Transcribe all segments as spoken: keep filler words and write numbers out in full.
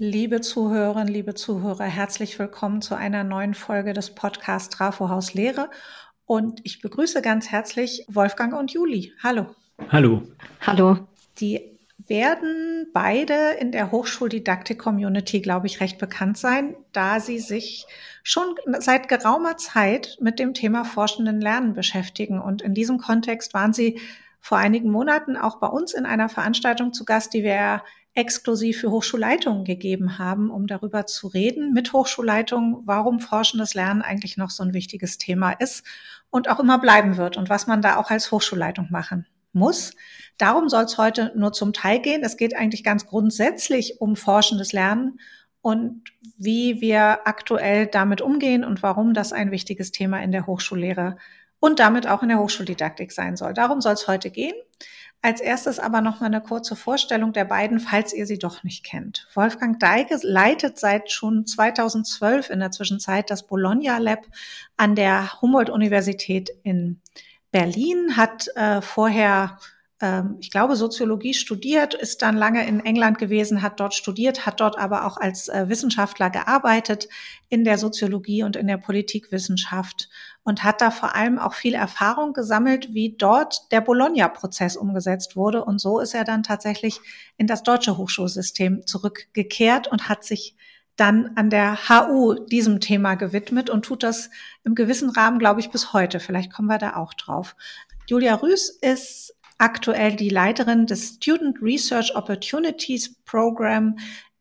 Liebe Zuhörerinnen, liebe Zuhörer, herzlich willkommen zu einer neuen Folge des Podcasts Trafo Haus Lehre. Und ich begrüße ganz herzlich Wolfgang und Juli. Hallo. Hallo. Hallo. Die werden beide in der Hochschuldidaktik-Community, glaube ich, recht bekannt sein, da sie sich schon seit geraumer Zeit mit dem Thema forschenden Lernen beschäftigen. Und in diesem Kontext waren sie vor einigen Monaten auch bei uns in einer Veranstaltung zu Gast, die wir exklusiv für Hochschulleitungen gegeben haben, um darüber zu reden mit Hochschulleitungen, warum forschendes Lernen eigentlich noch so ein wichtiges Thema ist und auch immer bleiben wird und was man da auch als Hochschulleitung machen muss. Darum soll es heute nur zum Teil gehen. Es geht eigentlich ganz grundsätzlich um forschendes Lernen und wie wir aktuell damit umgehen und warum das ein wichtiges Thema in der Hochschullehre und damit auch in der Hochschuldidaktik sein soll. Darum soll es heute gehen. Als erstes aber noch mal eine kurze Vorstellung der beiden, falls ihr sie doch nicht kennt. Wolfgang Deike leitet seit schon zweitausendzwölf in der Zwischenzeit das Bologna Lab an der Humboldt-Universität in Berlin, hat äh, vorher, äh, ich glaube, Soziologie studiert, ist dann lange in England gewesen, hat dort studiert, hat dort aber auch als äh, Wissenschaftler gearbeitet in der Soziologie und in der Politikwissenschaft und hat da vor allem auch viel Erfahrung gesammelt, wie dort der Bologna-Prozess umgesetzt wurde. Und so ist er dann tatsächlich in das deutsche Hochschulsystem zurückgekehrt und hat sich dann an der H U diesem Thema gewidmet und tut das im gewissen Rahmen, glaube ich, bis heute. Vielleicht kommen wir da auch drauf. Julia Rüß ist aktuell die Leiterin des Student Research Opportunities Program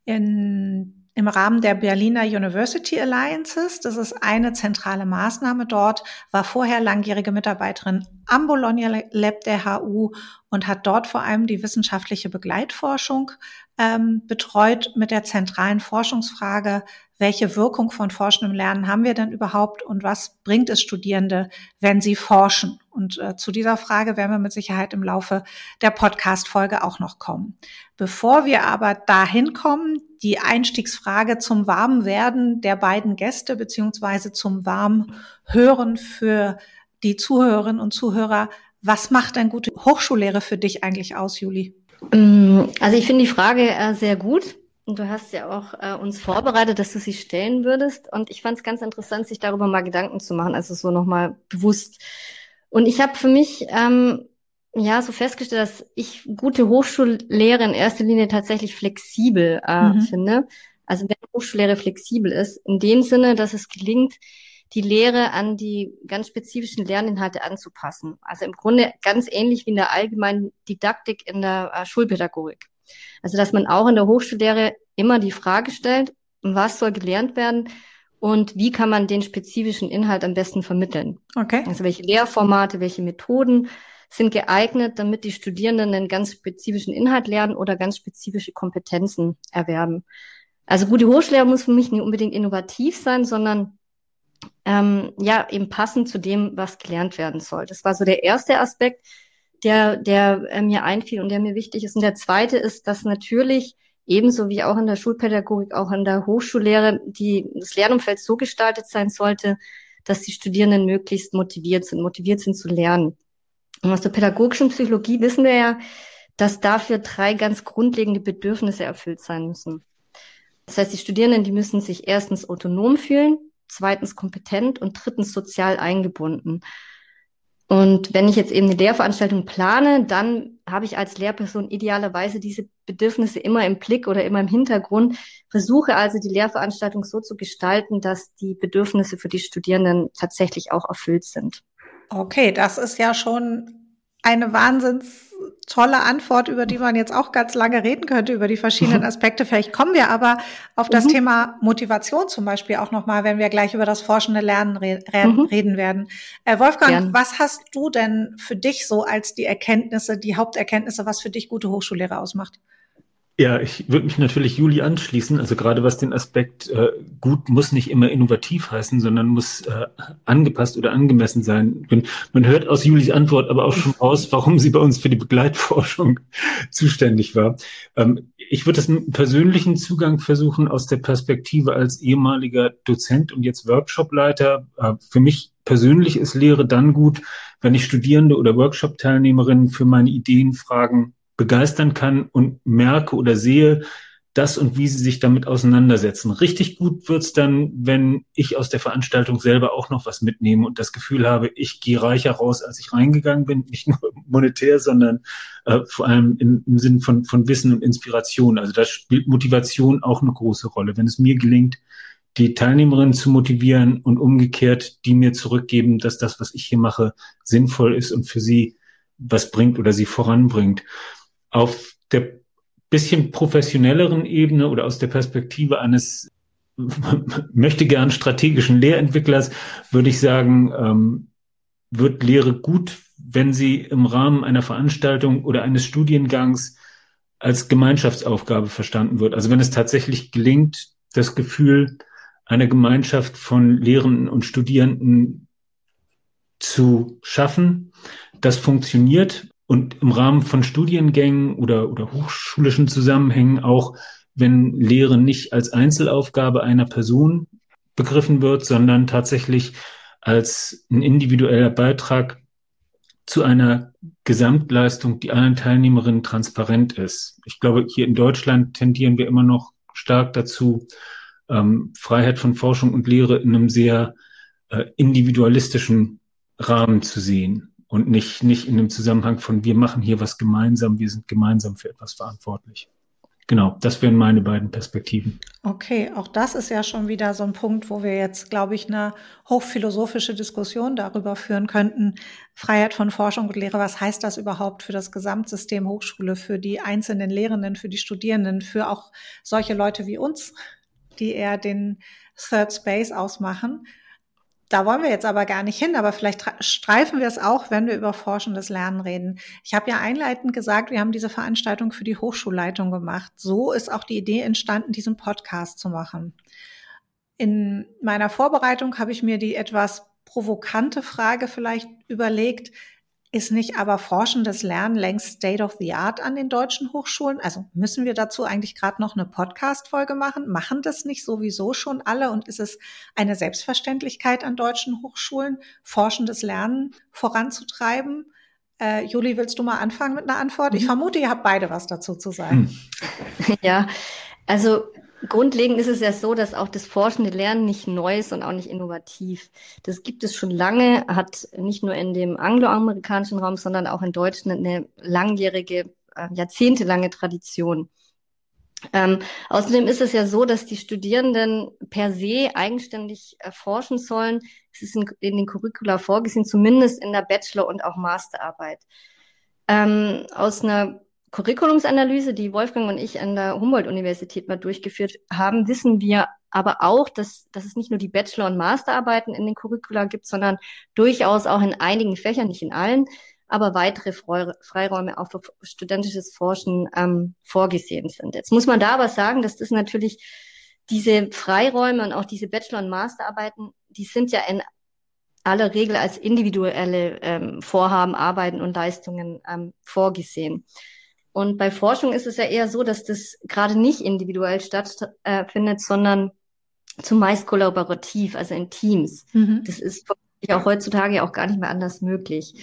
in im Rahmen der Berliner University Alliances. Das ist eine zentrale Maßnahme dort, war vorher langjährige Mitarbeiterin am Bologna Lab der H U und hat dort vor allem die wissenschaftliche Begleitforschung ähm, betreut mit der zentralen Forschungsfrage, welche Wirkung von forschendem Lernen haben wir denn überhaupt und was bringt es Studierende, wenn sie forschen? Und äh, zu dieser Frage werden wir mit Sicherheit im Laufe der Podcast-Folge auch noch kommen. Bevor wir aber dahin kommen, die Einstiegsfrage zum Warmwerden der beiden Gäste beziehungsweise zum Warmhören für die Zuhörerinnen und Zuhörer. Was macht denn gute Hochschullehre für dich eigentlich aus, Juli? Also ich finde die Frage äh, sehr gut. Und du hast ja auch äh, uns vorbereitet, dass du sie stellen würdest. Und ich fand es ganz interessant, sich darüber mal Gedanken zu machen, also so nochmal bewusst. Und ich habe für mich ähm, ja so festgestellt, dass ich gute Hochschullehre in erster Linie tatsächlich flexibel äh, mhm. finde. Also wenn Hochschullehre flexibel ist, in dem Sinne, dass es gelingt, die Lehre an die ganz spezifischen Lerninhalte anzupassen. Also im Grunde ganz ähnlich wie in der allgemeinen Didaktik in der äh, Schulpädagogik. Also dass man auch in der Hochschullehre immer die Frage stellt, was soll gelernt werden und wie kann man den spezifischen Inhalt am besten vermitteln. Okay. Also welche Lehrformate, welche Methoden sind geeignet, damit die Studierenden einen ganz spezifischen Inhalt lernen oder ganz spezifische Kompetenzen erwerben. Also gute Hochschullehre muss für mich nicht unbedingt innovativ sein, sondern ähm, ja eben passend zu dem, was gelernt werden soll. Das war so der erste Aspekt, der, der äh, mir einfiel und der mir wichtig ist. Und der zweite ist, dass natürlich ebenso wie auch in der Schulpädagogik, auch in der Hochschullehre, die, das Lernumfeld so gestaltet sein sollte, dass die Studierenden möglichst motiviert sind, motiviert sind zu lernen. Und aus der pädagogischen Psychologie wissen wir ja, dass dafür drei ganz grundlegende Bedürfnisse erfüllt sein müssen. Das heißt, die Studierenden, die müssen sich erstens autonom fühlen, zweitens kompetent und drittens sozial eingebunden. Und wenn ich jetzt eben eine Lehrveranstaltung plane, dann habe ich als Lehrperson idealerweise diese Bedürfnisse immer im Blick oder immer im Hintergrund, versuche also die Lehrveranstaltung so zu gestalten, dass die Bedürfnisse für die Studierenden tatsächlich auch erfüllt sind. Okay, das ist ja schon eine wahnsinns tolle Antwort, über die man jetzt auch ganz lange reden könnte, über die verschiedenen Aspekte. Vielleicht kommen wir aber auf das mhm. Thema Motivation zum Beispiel auch nochmal, wenn wir gleich über das forschende Lernen re- re- mhm. reden werden. Äh, Wolfgang, Gern. Was hast du denn für dich so als die Erkenntnisse, die Haupterkenntnisse, was für dich gute Hochschullehre ausmacht? Ja, ich würde mich natürlich Juli anschließen. Also gerade was den Aspekt äh, gut muss nicht immer innovativ heißen, sondern muss äh, angepasst oder angemessen sein. Und man hört aus Julis Antwort aber auch schon raus, warum sie bei uns für die Begleitforschung zuständig war. Ähm, ich würde das mit einem persönlichen Zugang versuchen aus der Perspektive als ehemaliger Dozent und jetzt Workshopleiter. Äh, für mich persönlich ist Lehre dann gut, wenn ich Studierende oder Workshop-Teilnehmerinnen für meine Ideen, Fragen begeistern kann und merke oder sehe, das und wie sie sich damit auseinandersetzen. Richtig gut wird's dann, wenn ich aus der Veranstaltung selber auch noch was mitnehme und das Gefühl habe, ich gehe reicher raus, als ich reingegangen bin, nicht nur monetär, sondern äh, vor allem im, im Sinn von, von Wissen und Inspiration. Also da spielt Motivation auch eine große Rolle. Wenn es mir gelingt, die Teilnehmerinnen zu motivieren und umgekehrt, die mir zurückgeben, dass das, was ich hier mache, sinnvoll ist und für sie was bringt oder sie voranbringt. Auf der bisschen professionelleren Ebene oder aus der Perspektive eines möchte gern strategischen Lehrentwicklers würde ich sagen, ähm, wird Lehre gut, wenn sie im Rahmen einer Veranstaltung oder eines Studiengangs als Gemeinschaftsaufgabe verstanden wird. Also wenn es tatsächlich gelingt, das Gefühl einer Gemeinschaft von Lehrenden und Studierenden zu schaffen, das funktioniert. Und im Rahmen von Studiengängen oder, oder hochschulischen Zusammenhängen auch, wenn Lehre nicht als Einzelaufgabe einer Person begriffen wird, sondern tatsächlich als ein individueller Beitrag zu einer Gesamtleistung, die allen Teilnehmerinnen transparent ist. Ich glaube, hier in Deutschland tendieren wir immer noch stark dazu, ähm, Freiheit von Forschung und Lehre in einem sehr äh, individualistischen Rahmen zu sehen. Und nicht, nicht in dem Zusammenhang von, wir machen hier was gemeinsam, wir sind gemeinsam für etwas verantwortlich. Genau, das wären meine beiden Perspektiven. Okay, auch das ist ja schon wieder so ein Punkt, wo wir jetzt, glaube ich, eine hochphilosophische Diskussion darüber führen könnten. Freiheit von Forschung und Lehre, was heißt das überhaupt für das Gesamtsystem Hochschule, für die einzelnen Lehrenden, für die Studierenden, für auch solche Leute wie uns, die eher den Third Space ausmachen? Da wollen wir jetzt aber gar nicht hin, aber vielleicht streifen wir es auch, wenn wir über forschendes Lernen reden. Ich habe ja einleitend gesagt, wir haben diese Veranstaltung für die Hochschulleitung gemacht. So ist auch die Idee entstanden, diesen Podcast zu machen. In meiner Vorbereitung habe ich mir die etwas provokante Frage vielleicht überlegt, ist nicht aber forschendes Lernen längst State of the Art an den deutschen Hochschulen? Also müssen wir dazu eigentlich gerade noch eine Podcast-Folge machen? Machen das nicht sowieso schon alle? Und ist es eine Selbstverständlichkeit an deutschen Hochschulen, forschendes Lernen voranzutreiben? Äh, Juli, willst du mal anfangen mit einer Antwort? Ich vermute, ihr habt beide was dazu zu sagen. Ja, also grundlegend ist es ja so, dass auch das forschende Lernen nicht neu ist und auch nicht innovativ. Das gibt es schon lange, hat nicht nur in dem angloamerikanischen Raum, sondern auch in Deutschland eine langjährige, äh, jahrzehntelange Tradition. Ähm, außerdem ist es ja so, dass die Studierenden per se eigenständig äh, forschen sollen. Es ist in, in den Curricula vorgesehen, zumindest in der Bachelor- und auch Masterarbeit. Ähm, aus einer Curriculumsanalyse, die Wolfgang und ich an der Humboldt-Universität mal durchgeführt haben, wissen wir aber auch, dass, dass es nicht nur die Bachelor- und Masterarbeiten in den Curricula gibt, sondern durchaus auch in einigen Fächern, nicht in allen, aber weitere Freiräume auch für studentisches Forschen ähm, vorgesehen sind. Jetzt muss man da aber sagen, dass das natürlich diese Freiräume und auch diese Bachelor- und Masterarbeiten, die sind ja in aller Regel als individuelle ähm, Vorhaben, Arbeiten und Leistungen ähm, vorgesehen. Und bei Forschung ist es ja eher so, dass das gerade nicht individuell stattfindet, sondern zumeist kollaborativ, also in Teams. Mhm. Das ist auch heutzutage auch gar nicht mehr anders möglich.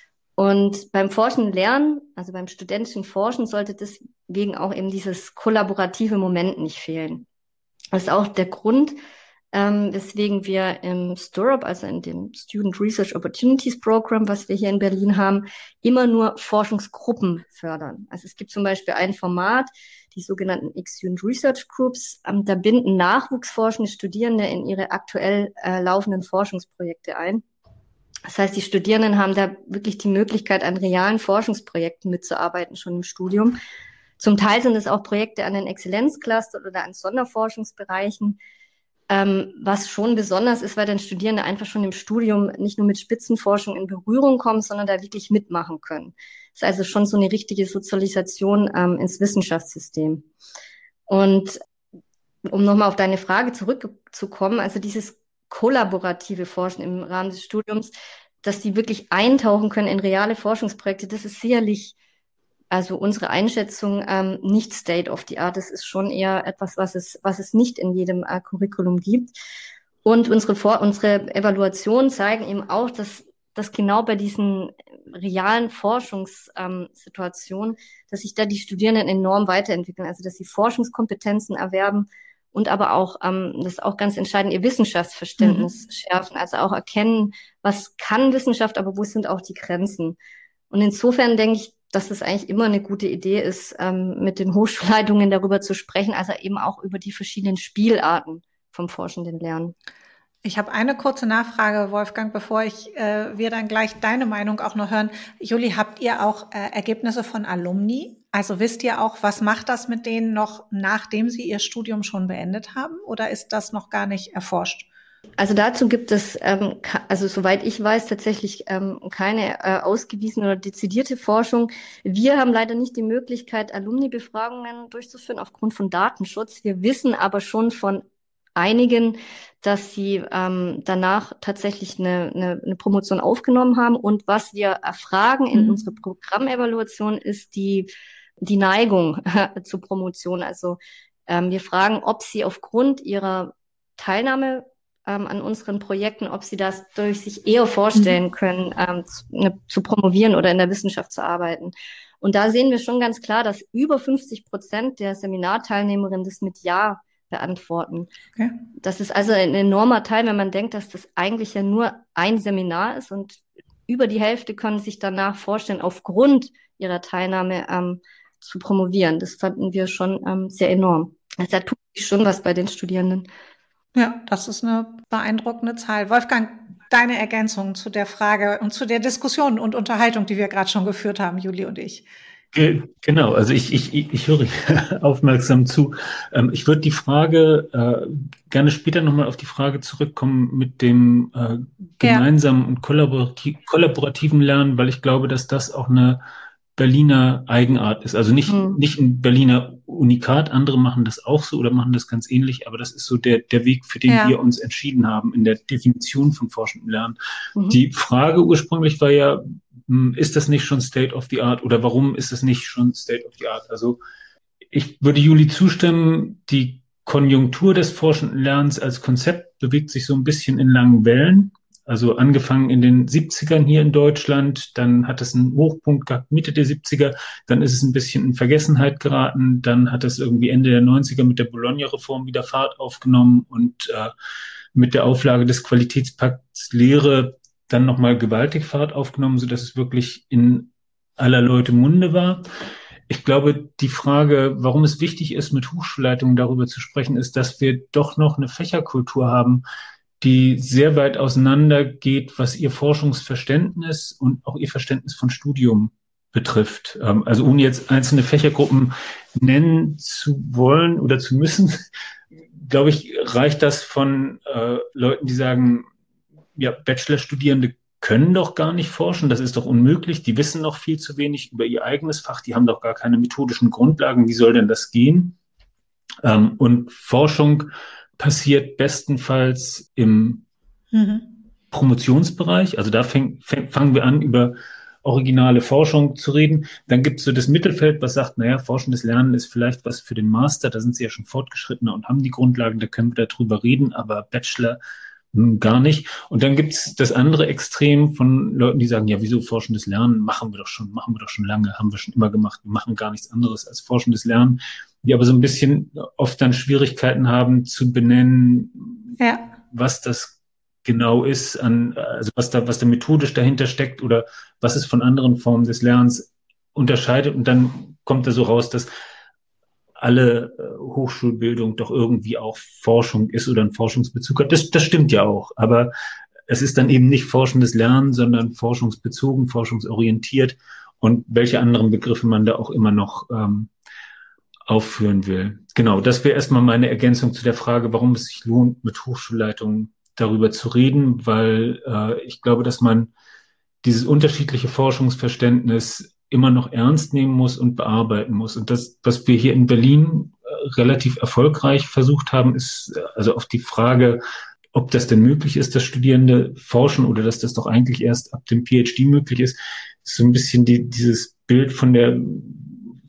Und beim Forschen lernen, also beim studentischen Forschen, sollte deswegen auch eben dieses kollaborative Moment nicht fehlen. Das ist auch der Grund, ähm, weswegen wir im STUROP, also in dem Student Research Opportunities Program, was wir hier in Berlin haben, immer nur Forschungsgruppen fördern. Also es gibt zum Beispiel ein Format, die sogenannten Student Research Groups, ähm, da binden nachwuchsforschende Studierende in ihre aktuell äh, laufenden Forschungsprojekte ein. Das heißt, die Studierenden haben da wirklich die Möglichkeit, an realen Forschungsprojekten mitzuarbeiten, schon im Studium. Zum Teil sind es auch Projekte an den Exzellenzclustern oder an Sonderforschungsbereichen, ähm, was schon besonders ist, weil dann Studierende einfach schon im Studium nicht nur mit Spitzenforschung in Berührung kommen, sondern da wirklich mitmachen können. Das ist also schon so eine richtige Sozialisation ähm, ins Wissenschaftssystem. Und um nochmal auf deine Frage zurückzukommen, also dieses kollaborative Forschen im Rahmen des Studiums, dass die wirklich eintauchen können in reale Forschungsprojekte, das ist sicherlich, also unsere Einschätzung, ähm, nicht State of the Art. Das ist schon eher etwas, was es, was es nicht in jedem äh, Curriculum gibt. Und unsere, Vor- unsere Evaluationen zeigen eben auch, dass dass genau bei diesen realen Forschungssituationen, ähm, dass sich da die Studierenden enorm weiterentwickeln, also dass sie Forschungskompetenzen erwerben und aber auch, ähm, das ist auch ganz entscheidend, ihr Wissenschaftsverständnis mhm. schärfen, also auch erkennen, was kann Wissenschaft, aber wo sind auch die Grenzen. Und insofern denke ich, dass es eigentlich immer eine gute Idee ist, ähm, mit den Hochschulleitungen darüber zu sprechen, also eben auch über die verschiedenen Spielarten vom forschenden Lernen. Ich habe eine kurze Nachfrage, Wolfgang, bevor ich äh, wir dann gleich deine Meinung auch noch hören. Juli, habt ihr auch äh, Ergebnisse von Alumni? Also wisst ihr auch, was macht das mit denen noch, nachdem sie ihr Studium schon beendet haben? Oder ist das noch gar nicht erforscht? Also dazu gibt es, ähm, also soweit ich weiß, tatsächlich ähm, keine äh, ausgewiesene oder dezidierte Forschung. Wir haben leider nicht die Möglichkeit, Alumni-Befragungen durchzuführen aufgrund von Datenschutz. Wir wissen aber schon von einigen, dass sie ähm, danach tatsächlich eine, eine, eine Promotion aufgenommen haben. Und was wir erfragen in mhm. unserer Programmevaluation ist die, die Neigung zur Promotion. Also ähm, wir fragen, ob sie aufgrund ihrer Teilnahme ähm, an unseren Projekten, ob sie das durch sich eher vorstellen können, ähm, zu, ne, zu promovieren oder in der Wissenschaft zu arbeiten. Und da sehen wir schon ganz klar, dass über fünfzig Prozent der Seminarteilnehmerinnen das mit Ja beantworten. Okay. Das ist also ein enormer Teil, wenn man denkt, dass das eigentlich ja nur ein Seminar ist und über die Hälfte können sich danach vorstellen, aufgrund ihrer Teilnahme ähm, zu promovieren. Das fanden wir schon ähm, sehr enorm. Also da tut sich schon was bei den Studierenden. Ja, das ist eine beeindruckende Zahl. Wolfgang, deine Ergänzung zu der Frage und zu der Diskussion und Unterhaltung, die wir gerade schon geführt haben, Juli und ich. Genau, also ich, ich, ich höre aufmerksam zu. Ich würde die Frage äh, gerne später nochmal auf die Frage zurückkommen mit dem äh, gemeinsamen ja. und kollaborativ, kollaborativen Lernen, weil ich glaube, dass das auch eine Berliner Eigenart ist. Also nicht, mhm. nicht ein Berliner Unikat, andere machen das auch so oder machen das ganz ähnlich, aber das ist so der, der Weg, für den ja. wir uns entschieden haben in der Definition von forschendem Lernen. Mhm. Die Frage ursprünglich war ja, ist das nicht schon State of the Art oder warum ist das nicht schon State of the Art? Also ich würde Juli zustimmen, die Konjunktur des forschenden Lernens als Konzept bewegt sich so ein bisschen in langen Wellen. Also angefangen in den siebzigern hier in Deutschland, dann hat es einen Hochpunkt gehabt Mitte der siebziger, dann ist es ein bisschen in Vergessenheit geraten, dann hat es irgendwie Ende der neunziger mit der Bologna-Reform wieder Fahrt aufgenommen und äh, mit der Auflage des Qualitätspakts Lehre dann nochmal gewaltig Fahrt aufgenommen, sodass es wirklich in aller Leute Munde war. Ich glaube, die Frage, warum es wichtig ist, mit Hochschulleitungen darüber zu sprechen, ist, dass wir doch noch eine Fächerkultur haben, die sehr weit auseinander geht, was ihr Forschungsverständnis und auch ihr Verständnis von Studium betrifft. Also ohne jetzt einzelne Fächergruppen nennen zu wollen oder zu müssen, glaube ich, reicht das von äh, Leuten, die sagen, ja, Bachelorstudierende können doch gar nicht forschen, das ist doch unmöglich, die wissen noch viel zu wenig über ihr eigenes Fach, die haben doch gar keine methodischen Grundlagen, wie soll denn das gehen? Ähm, und Forschung passiert bestenfalls im mhm. Promotionsbereich, also da fäng, fäng, fangen wir an, über originale Forschung zu reden. Dann gibt es so das Mittelfeld, was sagt, naja, forschendes Lernen ist vielleicht was für den Master, da sind sie ja schon fortgeschrittener und haben die Grundlagen, da können wir darüber reden, aber Bachelor gar nicht. Und dann gibt's das andere Extrem von Leuten, die sagen, ja, wieso forschendes Lernen? Machen wir doch schon, machen wir doch schon lange, haben wir schon immer gemacht. Wir machen gar nichts anderes als forschendes Lernen, die aber so ein bisschen oft dann Schwierigkeiten haben zu benennen, ja. was das genau ist, an, also was da, was da methodisch dahinter steckt oder was es von anderen Formen des Lernens unterscheidet. Und dann kommt da so raus, dass alle äh, Hochschulbildung doch irgendwie auch Forschung ist oder einen Forschungsbezug hat. Das, das stimmt ja auch, aber es ist dann eben nicht forschendes Lernen, sondern forschungsbezogen, forschungsorientiert und welche anderen Begriffe man da auch immer noch ähm, aufführen will. Genau, das wäre erstmal meine Ergänzung zu der Frage, warum es sich lohnt, mit Hochschulleitungen darüber zu reden, weil äh, ich glaube, dass man dieses unterschiedliche Forschungsverständnis immer noch ernst nehmen muss und bearbeiten muss. Und das, was wir hier in Berlin äh, relativ erfolgreich versucht haben, ist äh, also auf die Frage, ob das denn möglich ist, dass Studierende forschen oder dass das doch eigentlich erst ab dem PhD möglich ist, ist so ein bisschen die, dieses Bild von der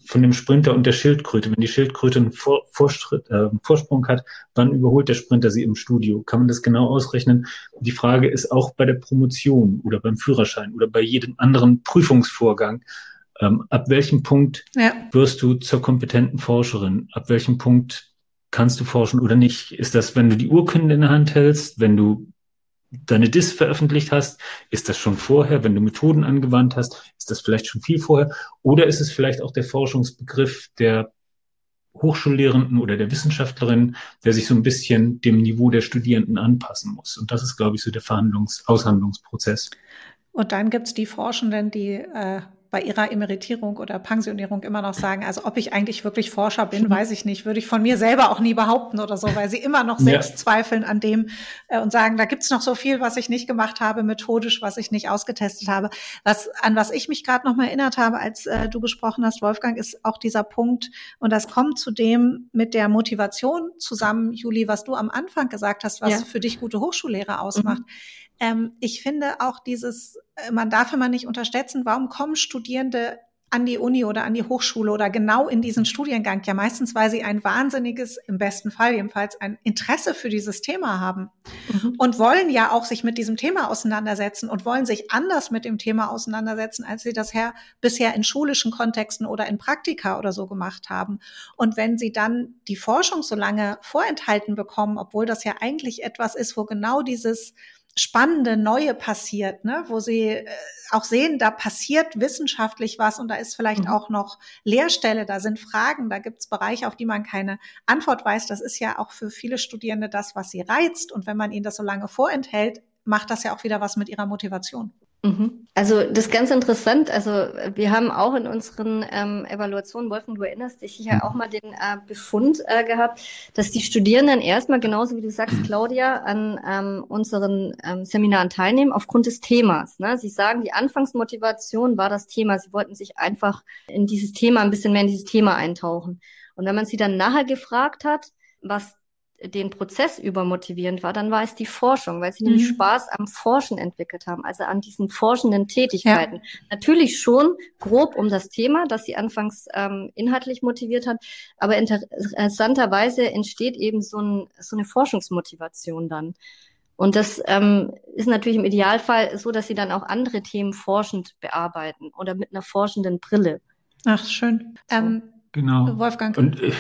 von dem Sprinter und der Schildkröte. Wenn die Schildkröte einen Vor- Vorschritt, äh, Vorsprung hat, wann überholt der Sprinter sie im Studio? Kann man das genau ausrechnen? Die Frage ist auch bei der Promotion oder beim Führerschein oder bei jedem anderen Prüfungsvorgang. Ähm, ab welchem Punkt ja. wirst du zur kompetenten Forscherin? Ab welchem Punkt kannst du forschen oder nicht? Ist das, wenn du die Urkunde in der Hand hältst, wenn du deine D I S veröffentlicht hast? Ist das schon vorher, wenn du Methoden angewandt hast? Ist das vielleicht schon viel vorher? Oder ist es vielleicht auch der Forschungsbegriff der Hochschullehrenden oder der Wissenschaftlerin, der sich so ein bisschen dem Niveau der Studierenden anpassen muss? Und das ist, glaube ich, so der Verhandlungs-, Aushandlungsprozess. Und dann gibt's die Forschenden, die äh, bei ihrer Emeritierung oder Pensionierung immer noch sagen, also ob ich eigentlich wirklich Forscher bin, weiß ich nicht, würde ich von mir selber auch nie behaupten oder so, weil sie immer noch selbst ja. zweifeln an dem äh, und sagen, da gibt's noch so viel, was ich nicht gemacht habe, methodisch, was ich nicht ausgetestet habe. Was, an was ich mich gerade noch mal erinnert habe, als äh, du gesprochen hast, Wolfgang, ist auch dieser Punkt, und das kommt zu dem mit der Motivation zusammen, Juli, was du am Anfang gesagt hast, was ja. für dich gute Hochschullehre ausmacht. Mhm. Ähm, ich finde auch dieses, man darf immer nicht unterschätzen, warum kommen Studierende an die Uni oder an die Hochschule oder genau in diesen Studiengang? Ja, meistens, weil sie ein wahnsinniges, im besten Fall jedenfalls, ein Interesse für dieses Thema haben mhm. und wollen ja auch sich mit diesem Thema auseinandersetzen und wollen sich anders mit dem Thema auseinandersetzen, als sie das her, bisher in schulischen Kontexten oder in Praktika oder so gemacht haben. Und wenn sie dann die Forschung so lange vorenthalten bekommen, obwohl das ja eigentlich etwas ist, wo genau dieses spannende Neue passiert, ne, wo sie äh, auch sehen, da passiert wissenschaftlich was und da ist vielleicht mhm. auch noch Leerstelle, da sind Fragen, da gibt's Bereiche, auf die man keine Antwort weiß. Das ist ja auch für viele Studierende das, was sie reizt. Und wenn man ihnen das so lange vorenthält, macht das ja auch wieder was mit ihrer Motivation. Also das ist ganz interessant. Also wir haben auch in unseren ähm, Evaluationen, Wolfgang, du erinnerst dich sicher auch mal den äh, Befund äh, gehabt, dass die Studierenden erstmal, genauso wie du sagst, Claudia, an ähm, unseren ähm, Seminaren teilnehmen aufgrund des Themas. Ne? Sie sagen, die Anfangsmotivation war das Thema. Sie wollten sich einfach in dieses Thema, ein bisschen mehr in dieses Thema eintauchen. Und wenn man sie dann nachher gefragt hat, was den Prozess über motivierend war, dann war es die Forschung, weil sie mhm. nämlich Spaß am Forschen entwickelt haben, also an diesen forschenden Tätigkeiten. Ja. Natürlich schon grob um das Thema, das sie anfangs ähm, inhaltlich motiviert hat, aber interessanterweise entsteht eben so, ein, so eine Forschungsmotivation dann. Und das ähm, ist natürlich im Idealfall so, dass sie dann auch andere Themen forschend bearbeiten oder mit einer forschenden Brille. Ach, schön. So. Ähm, Genau. Wolfgang. Und äh,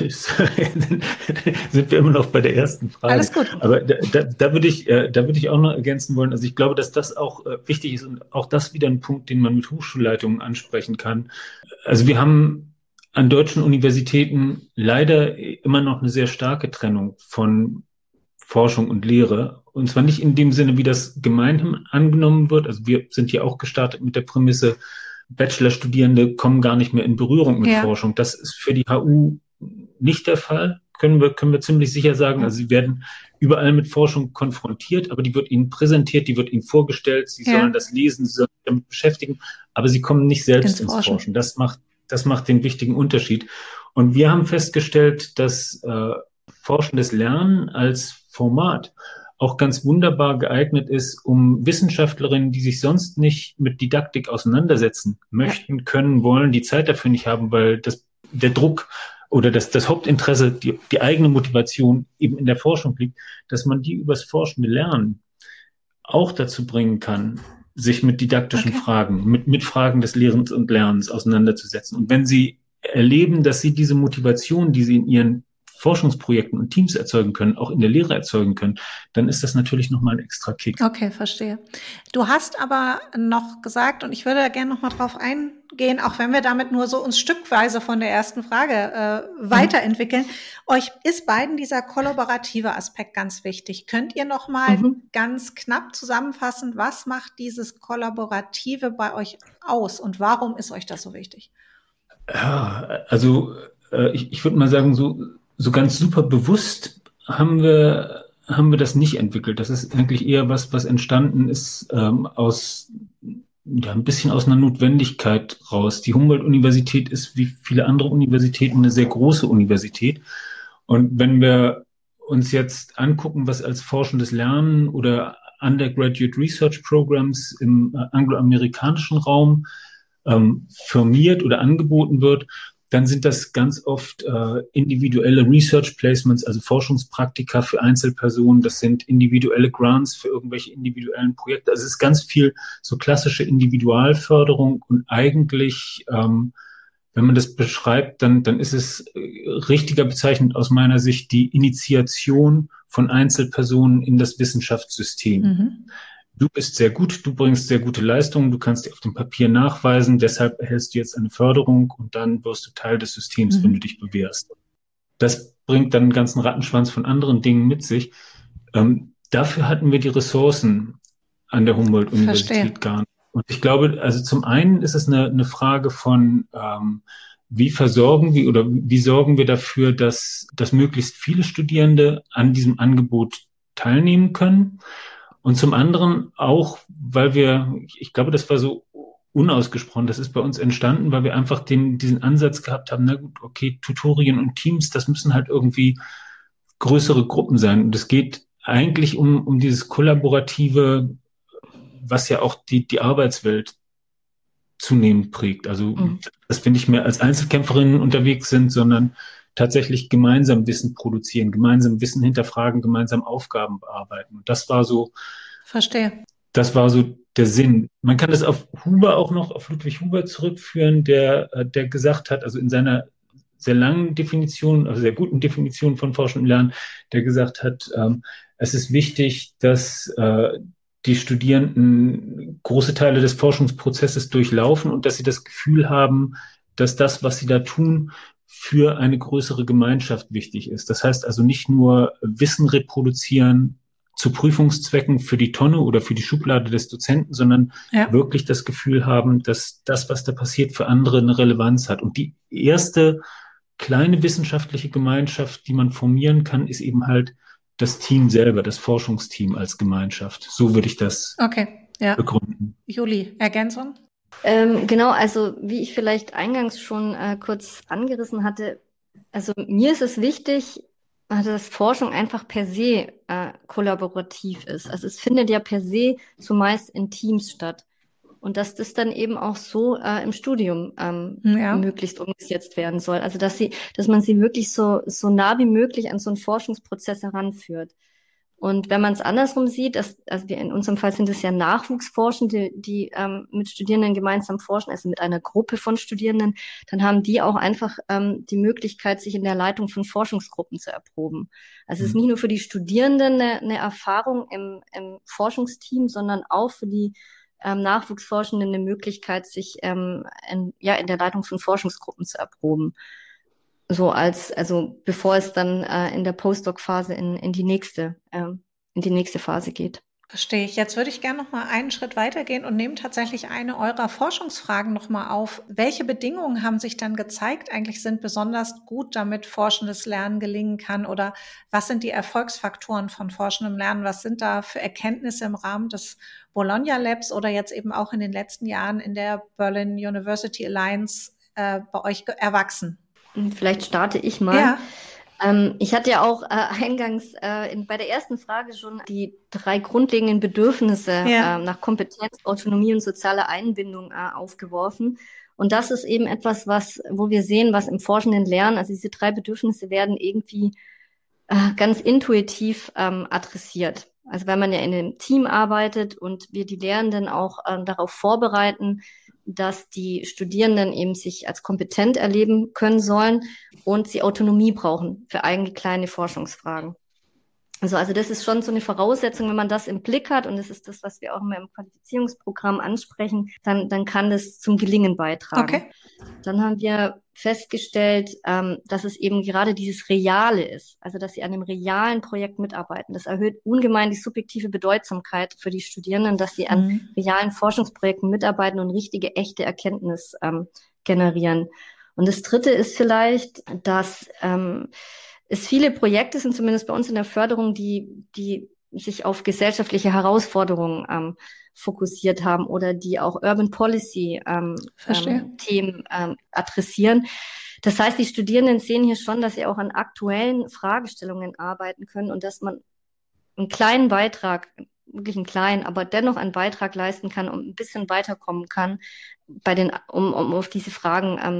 sind wir immer noch bei der ersten Frage. Alles gut. Aber da, da, da würde ich, äh, da würde ich auch noch ergänzen wollen. Also ich glaube, dass das auch äh, wichtig ist und auch das wieder ein Punkt, den man mit Hochschulleitungen ansprechen kann. Also wir haben an deutschen Universitäten leider immer noch eine sehr starke Trennung von Forschung und Lehre. Und zwar nicht in dem Sinne, wie das gemeinhin angenommen wird. Also wir sind ja auch gestartet mit der Prämisse, Bachelorstudierende kommen gar nicht mehr in Berührung mit ja. Forschung. Das ist für die H U nicht der Fall, können wir, können wir ziemlich sicher sagen. Also sie werden überall mit Forschung konfrontiert, aber die wird ihnen präsentiert, die wird ihnen vorgestellt, sie ja. sollen das lesen, sie sollen sich damit beschäftigen, aber sie kommen nicht selbst ins Forschen. Forschen. Das macht, das macht den wichtigen Unterschied. Und wir haben festgestellt, dass äh, forschendes Lernen als Format auch ganz wunderbar geeignet ist, um Wissenschaftlerinnen, die sich sonst nicht mit Didaktik auseinandersetzen möchten, können, wollen, die Zeit dafür nicht haben, weil das, der Druck oder das, das Hauptinteresse, die, die eigene Motivation eben in der Forschung liegt, dass man die übers forschende Lernen auch dazu bringen kann, sich mit didaktischen okay. Fragen, mit, mit Fragen des Lehrens und Lernens auseinanderzusetzen. Und wenn sie erleben, dass sie diese Motivation, die sie in ihren Forschungsprojekten und Teams erzeugen können, auch in der Lehre erzeugen können, dann ist das natürlich nochmal ein extra Kick. Okay, verstehe. Du hast aber noch gesagt, und ich würde da gerne nochmal drauf eingehen, auch wenn wir damit nur so uns stückweise von der ersten Frage äh, weiterentwickeln, mhm. euch ist beiden dieser kollaborative Aspekt ganz wichtig. Könnt ihr nochmal mhm. ganz knapp zusammenfassen, was macht dieses Kollaborative bei euch aus und warum ist euch das so wichtig? Ja, also äh, ich, ich würde mal sagen, so So ganz super bewusst haben wir, haben wir das nicht entwickelt. Das ist eigentlich eher was, was entstanden ist ähm, aus, ja, ein bisschen aus einer Notwendigkeit raus. Die Humboldt-Universität ist wie viele andere Universitäten eine sehr große Universität. Und wenn wir uns jetzt angucken, was als forschendes Lernen oder Undergraduate Research Programs im äh, angloamerikanischen Raum ähm, firmiert oder angeboten wird, dann sind das ganz oft äh, individuelle Research Placements, also Forschungspraktika für Einzelpersonen. Das sind individuelle Grants für irgendwelche individuellen Projekte. Also es ist ganz viel so klassische Individualförderung und eigentlich, ähm, wenn man das beschreibt, dann, dann ist es richtiger bezeichnet aus meiner Sicht die Initiation von Einzelpersonen in das Wissenschaftssystem. Mhm. Du bist sehr gut, du bringst sehr gute Leistungen, du kannst dir auf dem Papier nachweisen, deshalb erhältst du jetzt eine Förderung und dann wirst du Teil des Systems, mhm. wenn du dich bewährst. Das bringt dann einen ganzen Rattenschwanz von anderen Dingen mit sich. Ähm, dafür hatten wir die Ressourcen an der Humboldt-Universität gar nicht. Und ich glaube, also zum einen ist es eine, eine Frage von, ähm, wie versorgen wir oder wie sorgen wir dafür, dass, dass möglichst viele Studierende an diesem Angebot teilnehmen können. Und zum anderen auch, weil wir, ich glaube, das war so unausgesprochen, das ist bei uns entstanden, weil wir einfach den, diesen Ansatz gehabt haben, na gut, okay, Tutorien und Teams, das müssen halt irgendwie größere Gruppen sein. Und es geht eigentlich um, um dieses kollaborative, was ja auch die, die Arbeitswelt zunehmend prägt. Also, mhm. dass wir nicht mehr als Einzelkämpferinnen unterwegs sind, sondern tatsächlich gemeinsam Wissen produzieren, gemeinsam Wissen hinterfragen, gemeinsam Aufgaben bearbeiten. Und das war so, verstehe. Das war so der Sinn. Man kann das auf Huber auch noch, auf Ludwig Huber zurückführen, der, der gesagt hat, also in seiner sehr langen Definition, also sehr guten Definition von Forschen und Lernen, der gesagt hat, ähm, es ist wichtig, dass äh, die Studierenden große Teile des Forschungsprozesses durchlaufen und dass sie das Gefühl haben, dass das, was sie da tun, für eine größere Gemeinschaft wichtig ist. Das heißt also nicht nur Wissen reproduzieren zu Prüfungszwecken für die Tonne oder für die Schublade des Dozenten, sondern ja. wirklich das Gefühl haben, dass das, was da passiert, für andere eine Relevanz hat. Und die erste kleine wissenschaftliche Gemeinschaft, die man formieren kann, ist eben halt das Team selber, das Forschungsteam als Gemeinschaft. So würde ich das okay. ja. begründen. Juli, Ergänzung? Ähm, genau, also wie ich vielleicht eingangs schon äh, kurz angerissen hatte, also mir ist es wichtig, dass Forschung einfach per se äh, kollaborativ ist. Also es findet ja per se zumeist in Teams statt. Und dass das dann eben auch so äh, im Studium ähm, ja. möglichst umgesetzt werden soll. Also dass sie, dass man sie wirklich so, so nah wie möglich an so einen Forschungsprozess heranführt. Und wenn man es andersrum sieht, dass, also wir in unserem Fall sind es ja Nachwuchsforschende, die, die ähm, mit Studierenden gemeinsam forschen, also mit einer Gruppe von Studierenden, dann haben die auch einfach ähm, die Möglichkeit, sich in der Leitung von Forschungsgruppen zu erproben. Also es ist nicht nur für die Studierenden eine, eine Erfahrung im, im Forschungsteam, sondern auch für die ähm, Nachwuchsforschenden eine Möglichkeit, sich ähm, in, ja in der Leitung von Forschungsgruppen zu erproben. So als, also bevor es dann äh, in der Postdoc-Phase in, in die nächste, ähm, in die nächste Phase geht. Verstehe ich. Jetzt würde ich gerne noch mal einen Schritt weitergehen und nehme tatsächlich eine eurer Forschungsfragen noch mal auf. Welche Bedingungen haben sich dann gezeigt, eigentlich sind besonders gut, damit forschendes Lernen gelingen kann? Oder was sind die Erfolgsfaktoren von forschendem Lernen? Was sind da für Erkenntnisse im Rahmen des Bologna Labs oder jetzt eben auch in den letzten Jahren in der Berlin University Alliance äh, bei euch erwachsen? Vielleicht starte ich mal. Ja. Ähm, ich hatte ja auch äh, eingangs äh, in, bei der ersten Frage schon die drei grundlegenden Bedürfnisse ja. äh, nach Kompetenz, Autonomie und sozialer Einbindung äh, aufgeworfen. Und das ist eben etwas, was, wo wir sehen, was im forschenden Lernen, also diese drei Bedürfnisse werden irgendwie äh, ganz intuitiv ähm, adressiert. Also weil man ja in einem Team arbeitet und wir die Lehrenden auch äh, darauf vorbereiten, dass die Studierenden eben sich als kompetent erleben können sollen und sie Autonomie brauchen für eigene kleine Forschungsfragen. Also, also das ist schon so eine Voraussetzung, wenn man das im Blick hat, und das ist das, was wir auch immer im Qualifizierungsprogramm ansprechen, dann, dann kann das zum Gelingen beitragen. Okay. Dann haben wir festgestellt, ähm, dass es eben gerade dieses Reale ist, also dass sie an einem realen Projekt mitarbeiten. Das erhöht ungemein die subjektive Bedeutsamkeit für die Studierenden, dass sie an mhm. realen Forschungsprojekten mitarbeiten und richtige, echte Erkenntnis ähm, generieren. Und das Dritte ist vielleicht, dass ähm, es viele Projekte sind, zumindest bei uns in der Förderung, die, die sich auf gesellschaftliche Herausforderungen ähm, fokussiert haben oder die auch Urban Policy ähm, ähm, Themen ähm, adressieren. Das heißt, die Studierenden sehen hier schon, dass sie auch an aktuellen Fragestellungen arbeiten können und dass man einen kleinen Beitrag, wirklich einen kleinen, aber dennoch einen Beitrag leisten kann und ein bisschen weiterkommen kann, bei den, um, um auf diese Fragen ähm,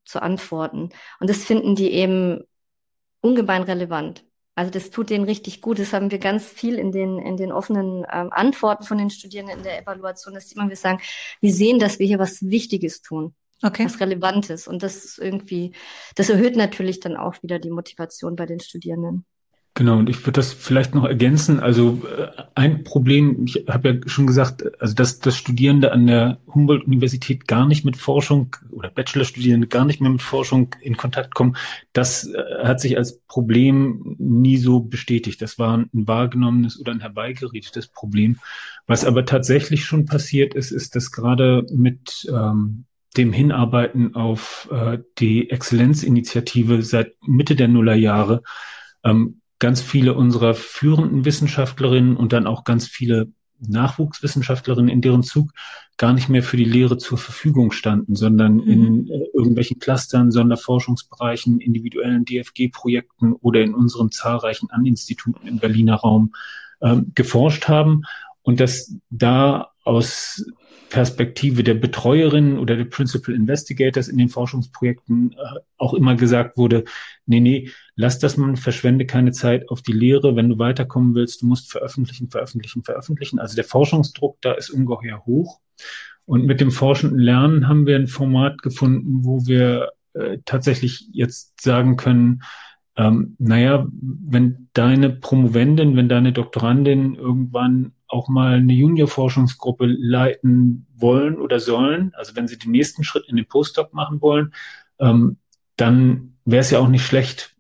zu antworten. Und das finden die eben ungemein relevant. Also das tut denen richtig gut. Das haben wir ganz viel in den, in den offenen ähm, Antworten von den Studierenden in der Evaluation, dass die immer wieder sagen, wir sehen, dass wir hier was Wichtiges tun, okay. was Relevantes. Und das ist irgendwie, das erhöht natürlich dann auch wieder die Motivation bei den Studierenden. Genau, und ich würde das vielleicht noch ergänzen. Also äh, ein Problem, ich habe ja schon gesagt, also dass, dass Studierende an der Humboldt-Universität gar nicht mit Forschung oder Bachelorstudierende gar nicht mehr mit Forschung in Kontakt kommen, das äh, hat sich als Problem nie so bestätigt. Das war ein wahrgenommenes oder ein herbeigeredetes Problem. Was aber tatsächlich schon passiert ist, ist, dass gerade mit ähm, dem Hinarbeiten auf äh, die Exzellenzinitiative seit Mitte der Nullerjahre ähm, ganz viele unserer führenden Wissenschaftlerinnen und dann auch ganz viele Nachwuchswissenschaftlerinnen in deren Zug gar nicht mehr für die Lehre zur Verfügung standen, sondern mhm. in äh, irgendwelchen Clustern, Sonderforschungsbereichen, individuellen D F G-Projekten oder in unseren zahlreichen An-Instituten im Berliner Raum ähm, geforscht haben und dass da aus Perspektive der Betreuerinnen oder der Principal Investigators in den Forschungsprojekten äh, auch immer gesagt wurde, nee, nee, lass das mal, verschwende keine Zeit auf die Lehre, wenn du weiterkommen willst, du musst veröffentlichen, veröffentlichen, veröffentlichen. Also der Forschungsdruck da ist ungeheuer hoch. Und mit dem forschenden Lernen haben wir ein Format gefunden, wo wir äh, tatsächlich jetzt sagen können, ähm, naja, wenn deine Promovendin, wenn deine Doktorandin irgendwann auch mal eine Junior-Forschungsgruppe leiten wollen oder sollen, also wenn sie den nächsten Schritt in den Postdoc machen wollen, ähm, dann wäre es ja auch nicht schlecht,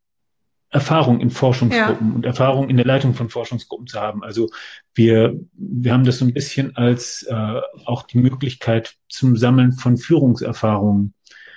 Erfahrung in Forschungsgruppen ja. und Erfahrung in der Leitung von Forschungsgruppen zu haben. Also wir, wir haben das so ein bisschen als äh, auch die Möglichkeit zum Sammeln von Führungserfahrungen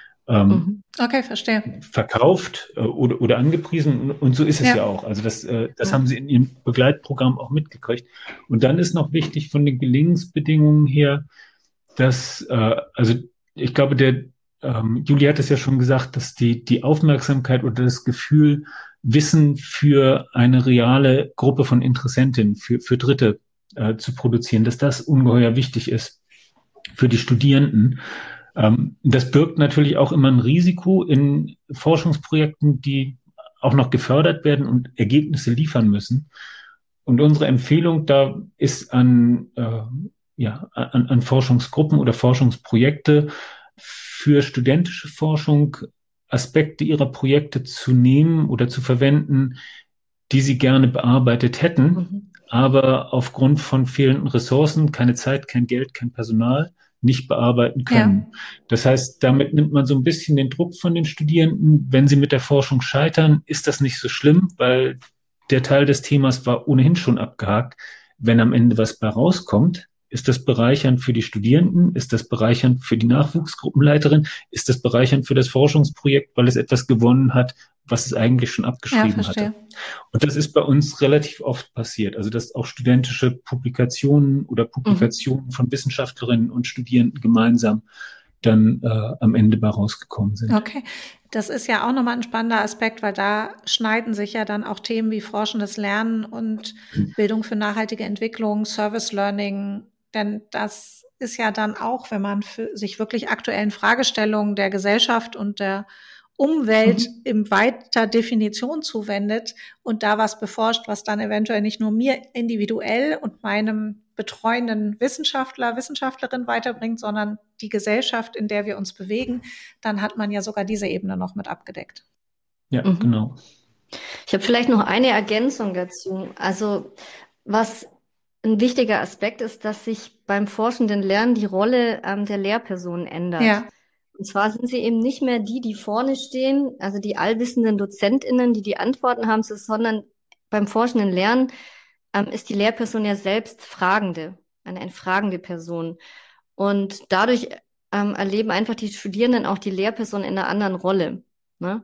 ähm, okay, verstehe. verkauft äh, oder, oder angepriesen. Und so ist es ja, ja auch. Also das, äh, das ja. haben sie in ihrem Begleitprogramm auch mitgekriegt. Und dann ist noch wichtig von den Gelingensbedingungen her, dass, äh, also ich glaube, der ähm, Julie hat es ja schon gesagt, dass die, die Aufmerksamkeit oder das Gefühl, Wissen für eine reale Gruppe von Interessentinnen, für, für Dritte äh, zu produzieren, dass das ungeheuer wichtig ist für die Studierenden. Ähm, das birgt natürlich auch immer ein Risiko in Forschungsprojekten, die auch noch gefördert werden und Ergebnisse liefern müssen. Und unsere Empfehlung da ist an, äh, ja, an, an Forschungsgruppen oder Forschungsprojekte für studentische Forschung Aspekte ihrer Projekte zu nehmen oder zu verwenden, die sie gerne bearbeitet hätten, mhm. aber aufgrund von fehlenden Ressourcen, keine Zeit, kein Geld, kein Personal, nicht bearbeiten können. Ja. Das heißt, damit nimmt man so ein bisschen den Druck von den Studierenden. Wenn sie mit der Forschung scheitern, ist das nicht so schlimm, weil der Teil des Themas war ohnehin schon abgehakt. Wenn am Ende was bei rauskommt, ist das bereichernd für die Studierenden? Ist das bereichernd für die Nachwuchsgruppenleiterin? Ist das bereichernd für das Forschungsprojekt, weil es etwas gewonnen hat, was es eigentlich schon abgeschrieben ja, hatte? Und das ist bei uns relativ oft passiert. Also, dass auch studentische Publikationen oder Publikationen mhm. von Wissenschaftlerinnen und Studierenden gemeinsam dann äh, am Ende bei rausgekommen sind. Okay, das ist ja auch nochmal ein spannender Aspekt, weil da schneiden sich ja dann auch Themen wie forschendes Lernen und mhm. Bildung für nachhaltige Entwicklung, Service Learning. Denn das ist ja dann auch, wenn man für sich wirklich aktuellen Fragestellungen der Gesellschaft und der Umwelt mhm. in weiter Definition zuwendet und da was beforscht, was dann eventuell nicht nur mir individuell und meinem betreuenden Wissenschaftler, Wissenschaftlerin weiterbringt, sondern die Gesellschaft, in der wir uns bewegen, dann hat man ja sogar diese Ebene noch mit abgedeckt. Ja, mhm. genau. Ich habe vielleicht noch eine Ergänzung dazu. Also was ein wichtiger Aspekt ist, dass sich beim forschenden Lernen die Rolle ähm, der Lehrpersonen ändert. Ja. Und zwar sind sie eben nicht mehr die, die vorne stehen, also die allwissenden DozentInnen, die die Antworten haben, sondern beim forschenden Lernen ähm, ist die Lehrperson ja selbst Fragende, eine, eine fragende Person. Und dadurch ähm, erleben einfach die Studierenden auch die Lehrperson in einer anderen Rolle, ne?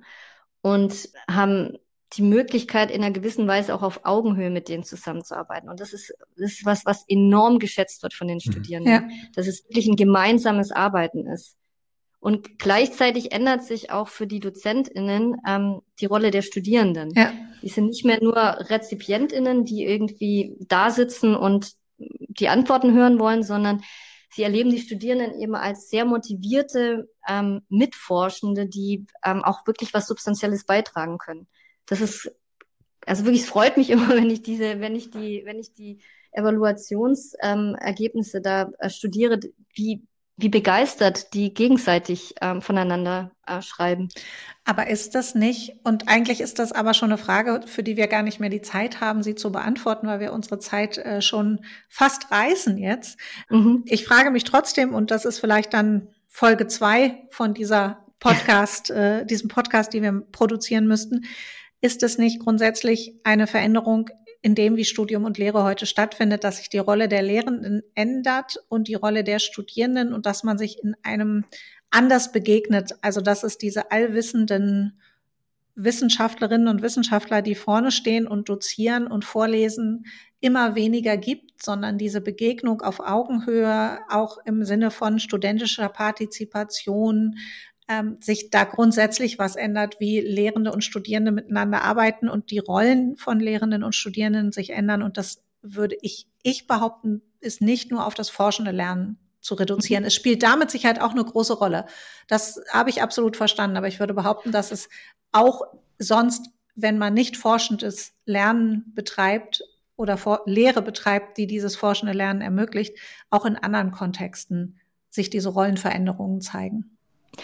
Und haben die Möglichkeit, in einer gewissen Weise auch auf Augenhöhe mit denen zusammenzuarbeiten. Und das ist, das ist was, was enorm geschätzt wird von den Studierenden, ja. Dass es wirklich ein gemeinsames Arbeiten ist. Und gleichzeitig ändert sich auch für die DozentInnen ähm, die Rolle der Studierenden. Ja. Die sind nicht mehr nur RezipientInnen, die irgendwie da sitzen und die Antworten hören wollen, sondern sie erleben die Studierenden eben als sehr motivierte ähm, Mitforschende, die ähm, auch wirklich was Substanzielles beitragen können. Das ist, also wirklich, es freut mich immer, wenn ich diese, wenn ich die, wenn ich die Evaluationsergebnisse ähm, da äh, studiere, wie wie begeistert die gegenseitig ähm, voneinander äh, schreiben. Aber ist das nicht, und eigentlich ist das aber schon eine Frage, für die wir gar nicht mehr die Zeit haben, sie zu beantworten, weil wir unsere Zeit äh, schon fast reißen jetzt. Mhm. Ich frage mich trotzdem, und das ist vielleicht dann Folge zwei von dieser Podcast, äh, diesem Podcast, den wir produzieren müssten, ist es nicht grundsätzlich eine Veränderung in dem, wie Studium und Lehre heute stattfindet, dass sich die Rolle der Lehrenden ändert und die Rolle der Studierenden und dass man sich in einem anders begegnet. Also dass es diese allwissenden Wissenschaftlerinnen und Wissenschaftler, die vorne stehen und dozieren und vorlesen, immer weniger gibt, sondern diese Begegnung auf Augenhöhe, auch im Sinne von studentischer Partizipation, ähm, sich da grundsätzlich was ändert, wie Lehrende und Studierende miteinander arbeiten und die Rollen von Lehrenden und Studierenden sich ändern. Und das würde ich, ich behaupten, ist nicht nur auf das forschende Lernen zu reduzieren. Mhm. Es spielt damit sicher auch eine große Rolle. Das habe ich absolut verstanden. Aber ich würde behaupten, dass es auch sonst, wenn man nicht forschendes Lernen betreibt oder For- Lehre betreibt, die dieses forschende Lernen ermöglicht, auch in anderen Kontexten sich diese Rollenveränderungen zeigen.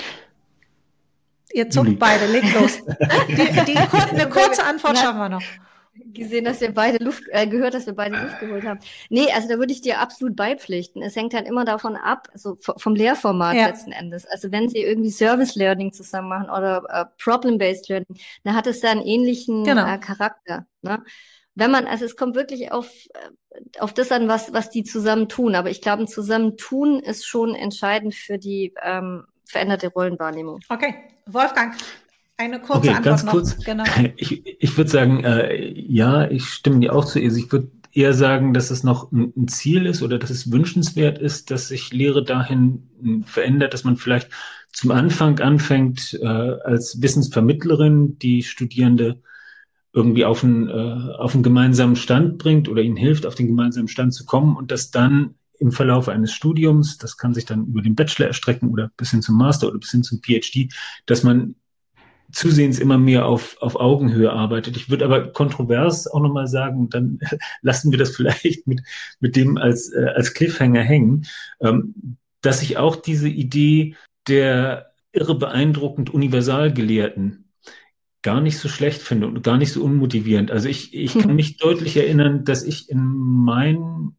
Ihr zuckt Juli. Beide, legt los. Die, die, eine kurze Antwort schaffen wir noch. Gesehen, dass wir beide Luft, äh, gehört, dass wir beide Luft geholt haben. Nee, also da würde ich dir absolut beipflichten. Es hängt halt immer davon ab, also vom Lehrformat ja. letzten Endes. Also wenn Sie irgendwie Service Learning zusammen machen oder äh, Problem-Based Learning, dann hat es da einen ähnlichen genau. äh, Charakter. Ne? Wenn man, also es kommt wirklich auf, auf das an, was, was die zusammen tun. Aber ich glaube, ein Zusammentun ist schon entscheidend für die ähm, veränderte Rollenwahrnehmung. Okay, Wolfgang, eine kurze okay, Antwort ganz noch. Kurz. Genau. Ich, ich würde sagen, äh, ja, ich stimme dir auch zu. Also ich würde eher sagen, dass es noch ein, ein Ziel ist oder dass es wünschenswert ist, dass sich Lehre dahin verändert, dass man vielleicht zum Anfang anfängt, äh, als Wissensvermittlerin die Studierende irgendwie auf einen, äh, auf einen gemeinsamen Stand bringt oder ihnen hilft, auf den gemeinsamen Stand zu kommen und dass dann im Verlauf eines Studiums, das kann sich dann über den Bachelor erstrecken oder bis hin zum Master oder bis hin zum P H D, dass man zusehends immer mehr auf, auf Augenhöhe arbeitet. Ich würde aber kontrovers auch nochmal sagen, dann lassen wir das vielleicht mit, mit dem als, äh, als Cliffhanger hängen, ähm, dass ich auch diese Idee der irre beeindruckend Universalgelehrten gar nicht so schlecht finde und gar nicht so unmotivierend. Also ich, ich kann mich deutlich erinnern, dass ich in meinem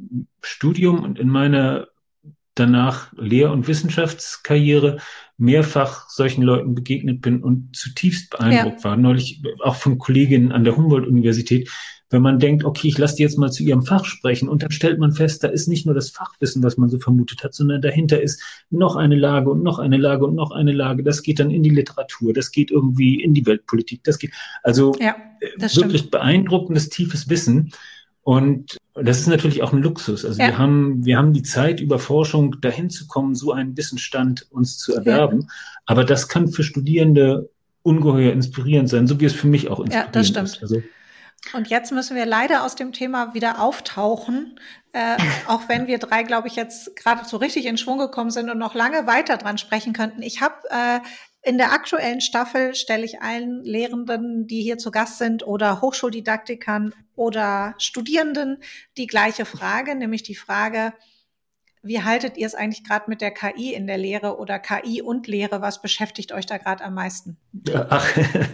Studium und in meiner danach Lehr- und Wissenschaftskarriere mehrfach solchen Leuten begegnet bin und zutiefst beeindruckt ja. war. Neulich auch von Kolleginnen an der Humboldt-Universität, wenn man denkt, okay, ich lasse die jetzt mal zu ihrem Fach sprechen und dann stellt man fest, da ist nicht nur das Fachwissen, was man so vermutet hat, sondern dahinter ist noch eine Lage und noch eine Lage und noch eine Lage. Das geht dann in die Literatur, das geht irgendwie in die Weltpolitik, das geht also ja, das wirklich stimmt. Beeindruckendes, tiefes Wissen. Und das ist natürlich auch ein Luxus. Also ja. wir haben, wir haben die Zeit, über Forschung dahin zu kommen, so einen Wissensstand uns zu erwerben. Ja. Aber das kann für Studierende ungeheuer inspirierend sein, so wie es für mich auch inspirierend ist. Ja, das stimmt. Ist. Also, und jetzt müssen wir leider aus dem Thema wieder auftauchen, äh, auch wenn wir drei, glaube ich, jetzt gerade so richtig in Schwung gekommen sind und noch lange weiter dran sprechen könnten. Ich habe äh, in der aktuellen Staffel stelle ich allen Lehrenden, die hier zu Gast sind oder Hochschuldidaktikern oder Studierenden die gleiche Frage, nämlich die Frage, wie haltet ihr es eigentlich gerade mit der K I in der Lehre oder K I und Lehre? Was beschäftigt euch da gerade am meisten? Ja, ach,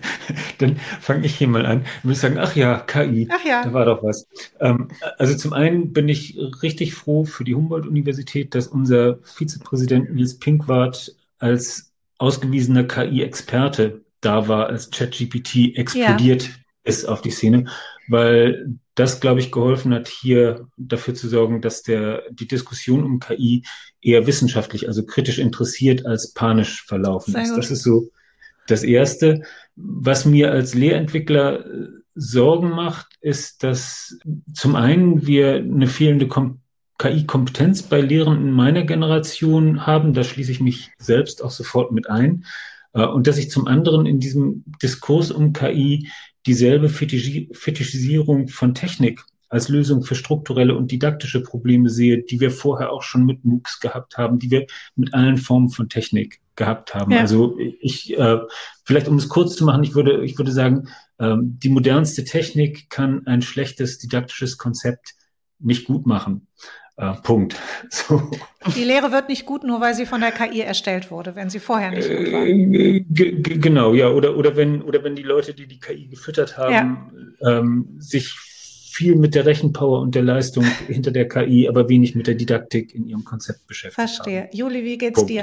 dann fange ich hier mal an. Ich muss sagen, ach ja, K I, ach ja. Da war doch was. Ähm, also zum einen bin ich richtig froh für die Humboldt-Universität, dass unser Vizepräsident Nils Pinkwart als ausgewiesener K I-Experte da war, als ChatGPT explodiert ja. ist auf die Szene, weil das, glaube ich, geholfen hat, hier dafür zu sorgen, dass der die Diskussion um K I eher wissenschaftlich, also kritisch interessiert als panisch verlaufen ist. Das ist so das Erste. Was mir als Lehrentwickler Sorgen macht, ist, dass zum einen wir eine fehlende Kom- K I-Kompetenz bei Lehrenden meiner Generation haben. Da schließe ich mich selbst auch sofort mit ein. Und dass ich zum anderen in diesem Diskurs um K I dieselbe Fetisch- Fetischisierung von Technik als Lösung für strukturelle und didaktische Probleme sehe, die wir vorher auch schon mit MOOCs gehabt haben, die wir mit allen Formen von Technik gehabt haben. Ja. Also ich, äh, vielleicht um es kurz zu machen, ich würde, ich würde sagen, ähm, die modernste Technik kann ein schlechtes didaktisches Konzept nicht gut machen. Uh, Punkt. So. Die Lehre wird nicht gut, nur weil sie von der K I erstellt wurde, wenn sie vorher nicht gut war. G- g- genau, ja. Oder, oder wenn, oder wenn die Leute, die die K I gefüttert haben, ja. ähm, sich viel mit der Rechenpower und der Leistung hinter der K I, aber wenig mit der Didaktik in ihrem Konzept beschäftigt Verstehe. haben. Juli, wie geht's Punkt. dir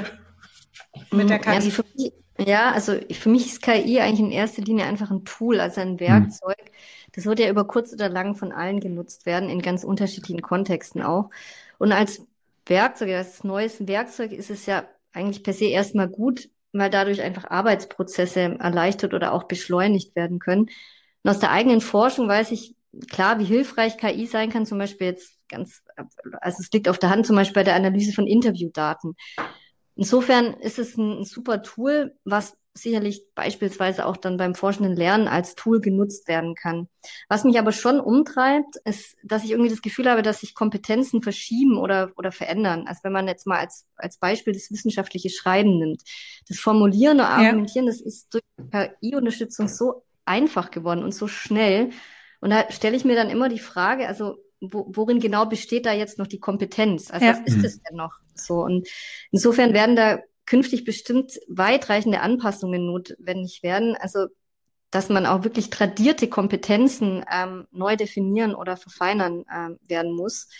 mit der K I? Also für mich, ja, also für mich ist K I eigentlich in erster Linie einfach ein Tool, also ein Werkzeug. Hm. Das wird ja über kurz oder lang von allen genutzt werden, in ganz unterschiedlichen Kontexten auch. Und als Werkzeug, als neues Werkzeug ist es ja eigentlich per se erstmal gut, weil dadurch einfach Arbeitsprozesse erleichtert oder auch beschleunigt werden können. Und aus der eigenen Forschung weiß ich klar, wie hilfreich K I sein kann, zum Beispiel jetzt ganz, also es liegt auf der Hand, zum Beispiel bei der Analyse von Interviewdaten. Insofern ist es ein, ein super Tool, was sicherlich beispielsweise auch dann beim forschenden Lernen als Tool genutzt werden kann. Was mich aber schon umtreibt, ist, dass ich irgendwie das Gefühl habe, dass sich Kompetenzen verschieben oder, oder verändern. Also wenn man jetzt mal als, als Beispiel das wissenschaftliche Schreiben nimmt. Das Formulieren und Argumentieren, ja. Das ist durch K I-Unterstützung so einfach geworden und so schnell. Und da stelle ich mir dann immer die Frage, also wo, worin genau besteht da jetzt noch die Kompetenz? Also ja. Was ist es denn noch so? Und insofern werden da künftig bestimmt weitreichende Anpassungen notwendig werden. Also, dass man auch wirklich tradierte Kompetenzen ähm, neu definieren oder verfeinern ähm, werden muss.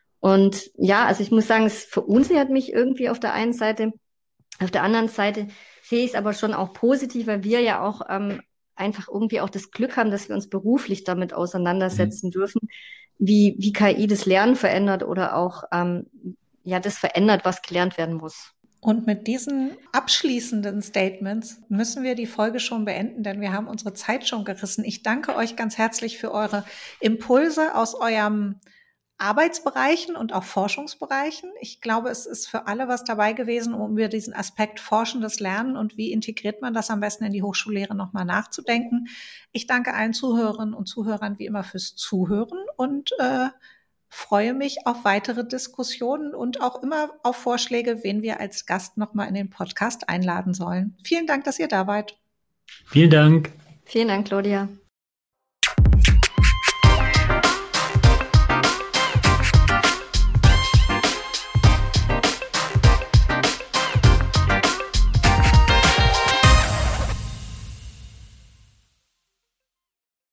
Und ja, also ich muss sagen, es verunsichert mich irgendwie auf der einen Seite. Auf der anderen Seite sehe ich es aber schon auch positiv, weil wir ja auch ähm, einfach irgendwie auch das Glück haben, dass wir uns beruflich damit auseinandersetzen mhm. dürfen, wie, wie K I das Lernen verändert oder auch ähm, ja das verändert, was gelernt werden muss. Und mit diesen abschließenden Statements müssen wir die Folge schon beenden, denn wir haben unsere Zeit schon gerissen. Ich danke euch ganz herzlich für eure Impulse aus eurem Arbeitsbereichen und auch Forschungsbereichen. Ich glaube, es ist für alle was dabei gewesen, um über diesen Aspekt forschendes Lernen und wie integriert man das am besten in die Hochschullehre nochmal nachzudenken. Ich danke allen Zuhörerinnen und Zuhörern wie immer fürs Zuhören und äh, freue mich auf weitere Diskussionen und auch immer auf Vorschläge, wen wir als Gast nochmal in den Podcast einladen sollen. Vielen Dank, dass ihr da wart. Vielen Dank. Vielen Dank, Claudia.